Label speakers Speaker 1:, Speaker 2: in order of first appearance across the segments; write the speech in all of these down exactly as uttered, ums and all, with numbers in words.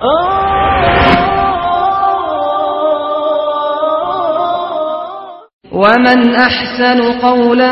Speaker 1: ومن أحسن قولا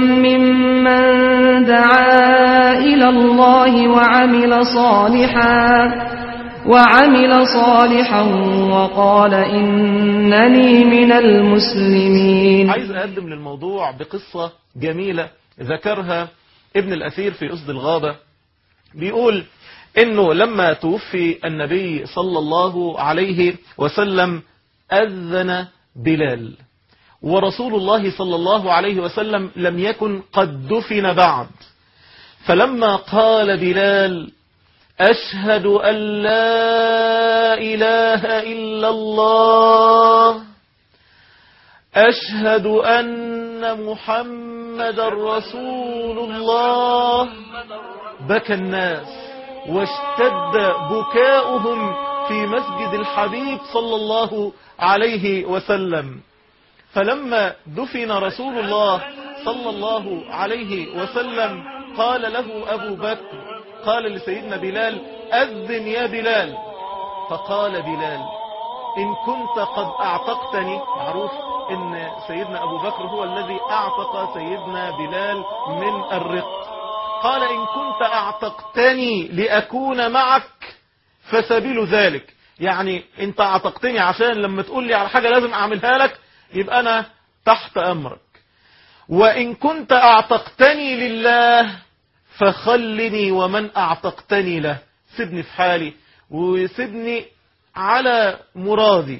Speaker 1: ممن دعا إلى الله وعمل صالحا وعمل صالحا وقال إنني من المسلمين.
Speaker 2: عايز أقدم للموضوع بقصة جميلة ذكرها ابن الأثير في أسد الغابة. بيقول إنه لما توفي النبي صلى الله عليه وسلم أذن بلال، ورسول الله صلى الله عليه وسلم لم يكن قد دفن بعد. فلما قال بلال أشهد أن لا إله إلا الله أشهد أن محمد رسول الله، بكى الناس واشتد بكاؤهم في مسجد الحبيب صلى الله عليه وسلم. فلما دفن رسول الله صلى الله عليه وسلم قال له أبو بكر، قال لسيدنا بلال أذن يا بلال. فقال بلال إن كنت قد أعتقتني، معروف إن سيدنا أبو بكر هو الذي أعتق سيدنا بلال من الرق. قال إن كنت أعتقتني لأكون معك فسبيل ذلك، يعني أنت أعتقتني عشان لما تقول لي على حاجة لازم أعملها لك، يبقى أنا تحت أمرك. وإن كنت أعتقتني لله فخلني ومن أعتقتني له، سيبني في حالي وسيبني على مرادي.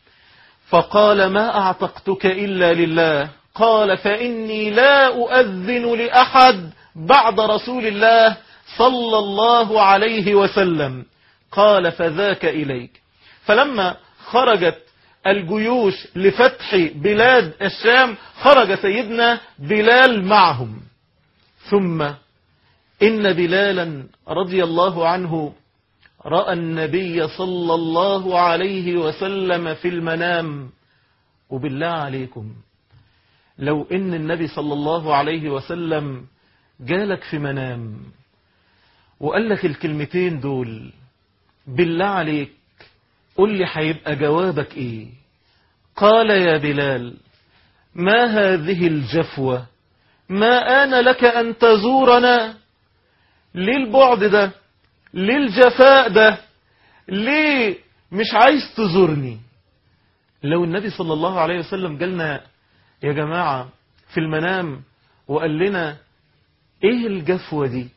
Speaker 2: فقال ما أعتقتك إلا لله. قال فإني لا أؤذن لأحد بعد رسول الله صلى الله عليه وسلم. قال فذاك إليك. فلما خرجت الجيوش لفتح بلاد الشام خرج سيدنا بلال معهم. ثم إن بلالا رضي الله عنه رأى النبي صلى الله عليه وسلم في المنام. وبالله عليكم لو إن النبي صلى الله عليه وسلم جالك في منام وقال لك الكلمتين دول، بالله عليك قل لي هيبقى جوابك ايه؟ قال يا بلال ما هذه الجفوة، ما آن لك أن تزورنا؟ ليه البعد ده؟ ليه الجفاء ده؟ ليه مش عايز تزورني؟ لو النبي صلى الله عليه وسلم قالنا يا جماعة في المنام وقال لنا ايه الجفوة دي؟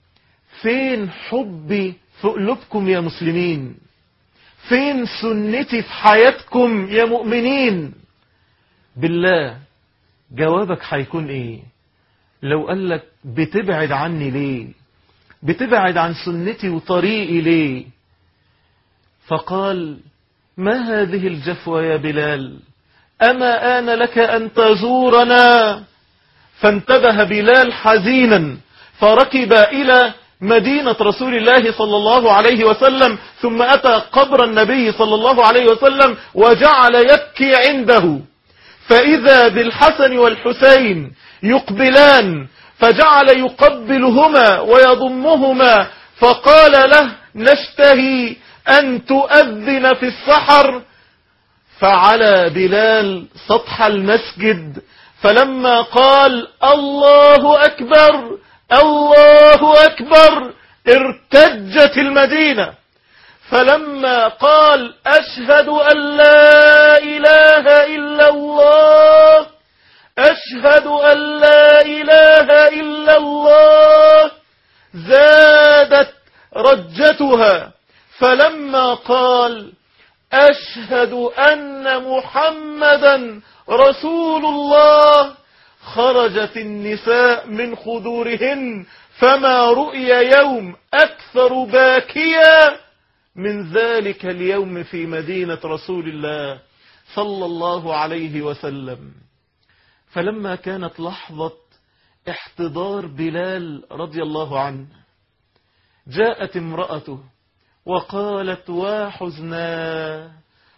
Speaker 2: فين حبي في قلوبكم يا مسلمين؟ فين سنتي في حياتكم يا مؤمنين؟ بالله جوابك هيكون ايه لو قال لك بتبعد عني ليه؟ بتبعد عن سنتي وطريقي ليه؟ فقال ما هذه الجفوة يا بلال، أما آن لك أن تزورنا؟ فانتبه بلال حزينا فركب إلى مدينة رسول الله صلى الله عليه وسلم، ثم أتى قبر النبي صلى الله عليه وسلم وجعل يبكي عنده. فإذا بالحسن والحسين يقبلان فجعل يقبلهما ويضمهما، فقال له نشتهي أن تؤذن في السحر. فعلى بلال سطح المسجد، فلما قال الله أكبر الله أكبر ارتجت المدينة. فلما قال أشهد أن لا إله إلا الله أشهد أن لا إله إلا الله زادت رجتها. فلما قال أشهد أن محمدا رسول الله خرجت النساء من خدورهن، فما رؤي يوم أكثر باكيا من ذلك اليوم في مدينة رسول الله صلى الله عليه وسلم. فلما كانت لحظة احتضار بلال رضي الله عنه، جاءت امرأته وقالت واحزنا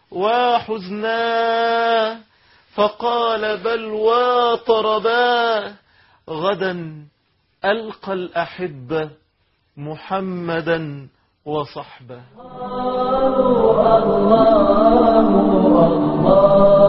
Speaker 2: واحزنا، فقال بل واطربا، غدا ألقى الأحبة محمدا وصحبه.
Speaker 3: الله الله الله